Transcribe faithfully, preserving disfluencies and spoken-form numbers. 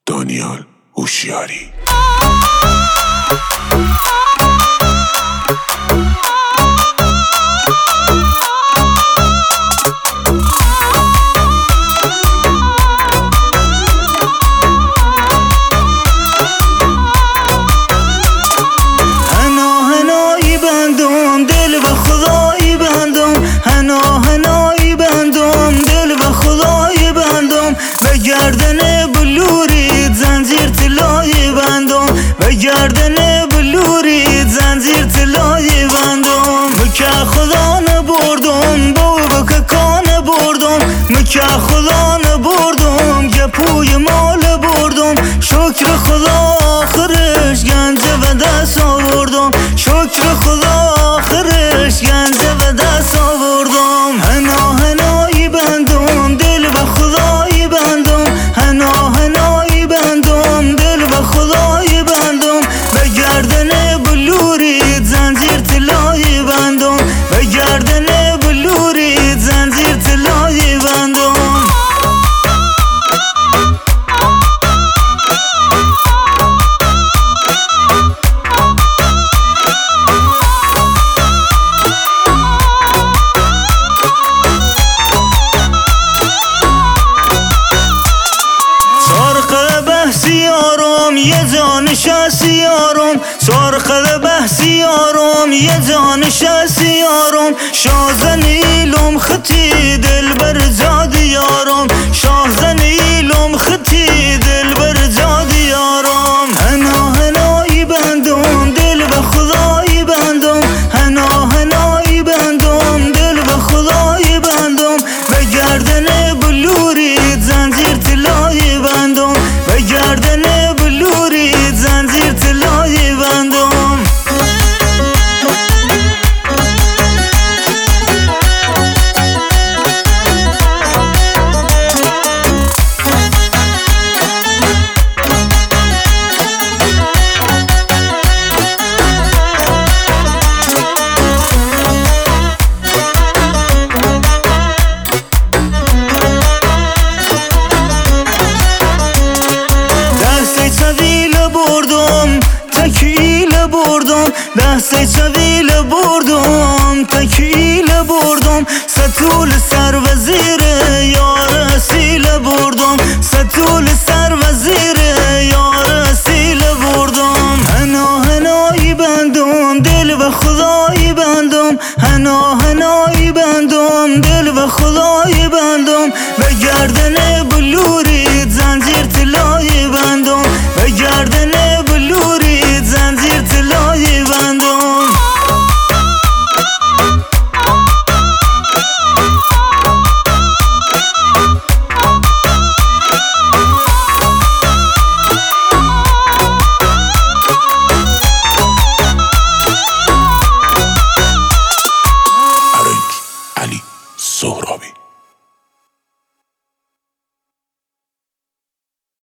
دانیال هوشیاری. گردن بلوری زنجیر طلای بندم و گردن بلوری زنجیر طلای بندم مکه خدا نبردم با بکه کان بردم مکه خدا نبردم گپوی مال بردم شکر خدا آخرش گنجه و دست آوردم شکر خدا آخرش گنجه و دست آوردم هنا هنایی بندم دل به خدای بندم هنا هنایی بندم دل به خدای بندم به گردن بلوری زنجیر طلای بندم به گردن بلوری زنجیر طلای بندم یه جان شاسیارم سرخل بحثیارم یه جان شاسیارم شازنیلم خطی دل بر جادیارم شازنیلم خطی دل بر جادیارم هنا هنایی بندم دل به خدای بندم هنا هنایی بندم دل به خدای بندم به گردن بلوری زنجیر طلای بندم به گردن زنجیر طلای بندم دست چویل بردم تکیل بردم ستول سر وزیر یار اصیل بردم ستول سر وزیر یار اصیل بردم هنا هنایی بندم دل به خدای بندم هنا هنایی بندم دل به خدای